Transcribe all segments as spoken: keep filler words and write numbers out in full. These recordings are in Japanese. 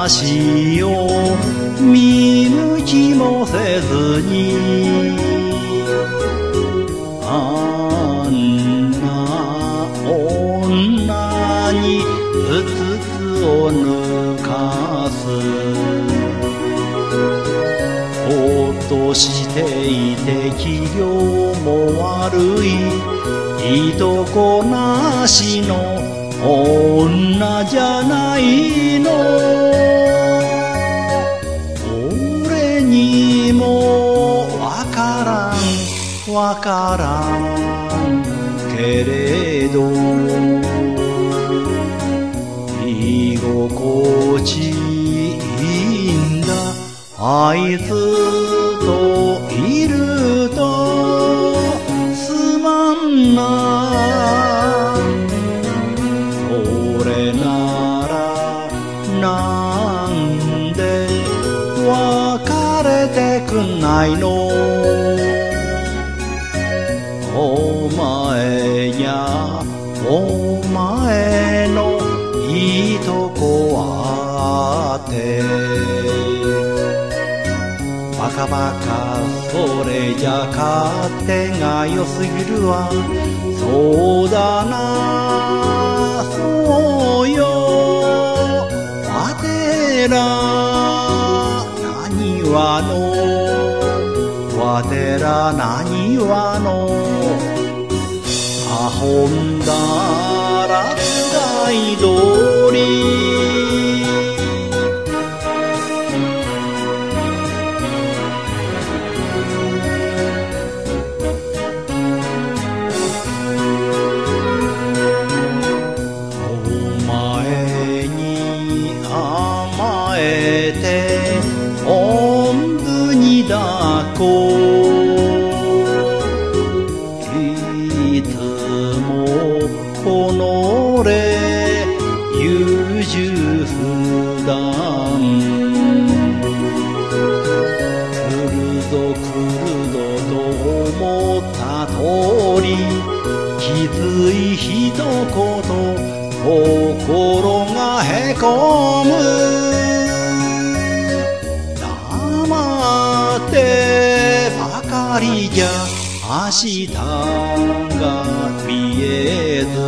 私を見向きもせずにあんな女にうつつを抜かすほっとしていて器量も悪いいとこなしの女じゃないの俺にもわからんわからんけれど居心地いいんだあいつといるとすまんなそれならなんで別れてくんないのお前にゃお前のいいとこあってバカバカそれじゃ勝手が良すぎるわそうだなそうよわてらなにわのわてらなにわのあほんだらつらいどりおんぶに抱っこいつもこのれ優柔不断来るぞ来るぞと思った通りきつい一言心がへこむってばかりじゃ明日が見えず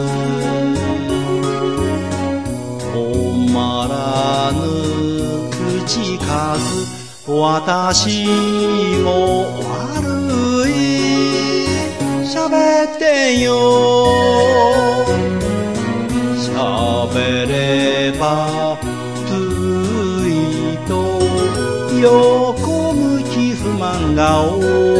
止まらぬ口数私も悪い喋ってよ喋ればついと横向き不満顔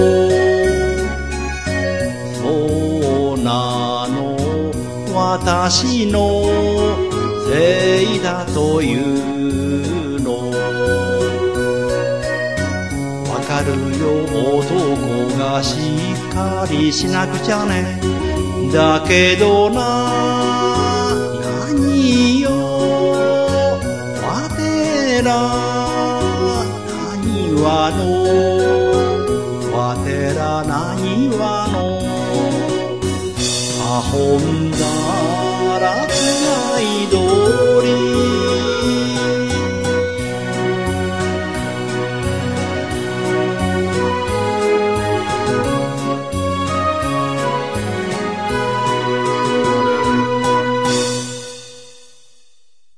そうなの私のせいだというのわかるよ男がしっかりしなくちゃねだけどな何よわてらわのわてらなにわのあほんだ